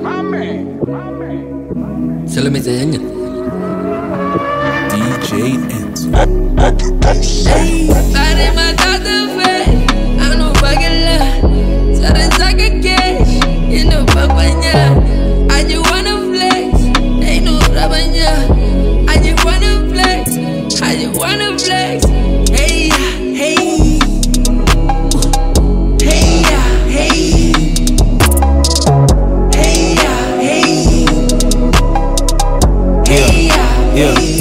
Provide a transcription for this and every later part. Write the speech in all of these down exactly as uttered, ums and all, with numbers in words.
Se lo mette a niente. D J Enzo. Hey, pare matata fe, anu bagella, sare saka cash, inu papanya. I just wanna flex, they know rabanya. I just wanna flex, I just wanna flex. Hey, hey, hey, hey, hey, hey, hey, hey.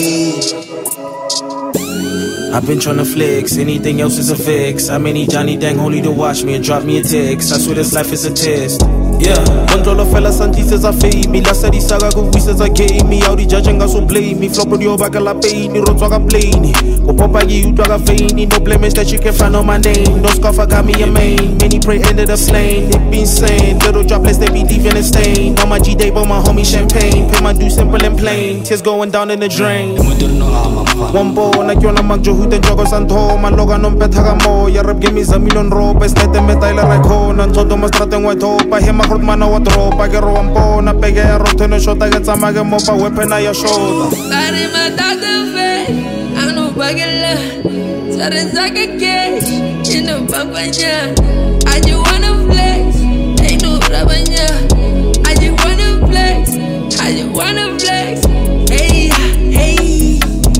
I've been tryna flex, anything else is a fix. I may need Johnny Dang only to watch me and drop me a text. I swear this life is a test. Yeah, control fella santi says I fade me. La sadi saga go says I gave me. Audi judging us so blame me. Flop audio back a la pay ni roto ga plane. Go papa you you ga feini. No blemish that you can find on my name. No scarf got me a main. Many pray ended up slain. It be insane. Little droplets they be leaving a stain. On my G day but my homie champagne. Pay my due simple and plain. Tears going down in the drain. One ball like you're not magjo who the joggers and toe. Man logan on petaga mo. Ya rap give me a million rope. It's let them metailer like hone. And todo mas traten white hope. I hear my man a drop. I get one bone. I peg a rock to the shot. I get some mag mo pa weapon I shoulder. Pare matata fe, anu bagella, sare saka cash, inu papanya. I just wanna flex, they know rabanya. I just wanna flex, I just wanna flex. Hey, hey,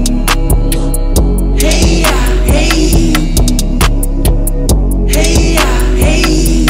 hey, hey, hey, hey,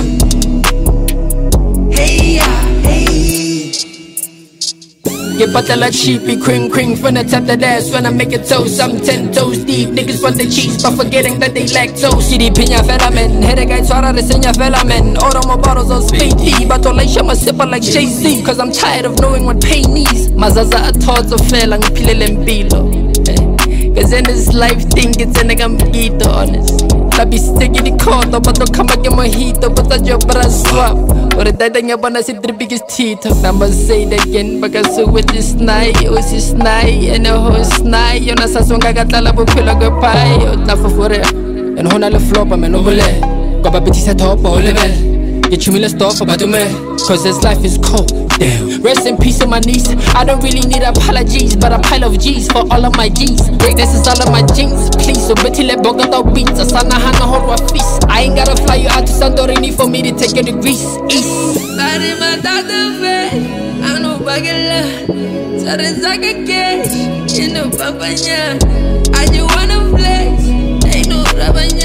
hey, hey. Get butter like sheepy, cream, cream from the top to the ass when I make it toast. I'm ten toes deep, niggas want the cheese, but forgetting that they lactose. C D piña felamen, headache I try to reseña felamen. Order more bottles on speed D, but don't like shut my sipper like Jay-Z. Cause I'm tired of knowing what pain is. Mazaza a thoughts of fail and pilel and bilo. Cause in this life thing, it's a nigga mojito, honest. I be sticking the corner, but don't come back in mojito, but that's your brother swap. Or the dad and wanna see the biggest teeth. I'ma say it again, because so with this night, oh, it's this night, and the whole night. You know, Sasonga got a labo pillow go pie, or Tafa for it. And Hona the flop, I'm an overlay. Got a bitty set up, or level. Get you me let's stop about me. Cause this life is cold, damn. Rest in peace on my knees. I don't really need apologies, but a pile of G's for all of my G's. Greatness is all of my jeans, please. So betty let Bogota beats. Asana hana horwa feast. I ain't gotta fly you out to Santorini for me to take you to Greece, East. Pare matata fe, anu bagella, sare saka cash, inu papanya. I just wanna flex, they know rabanya.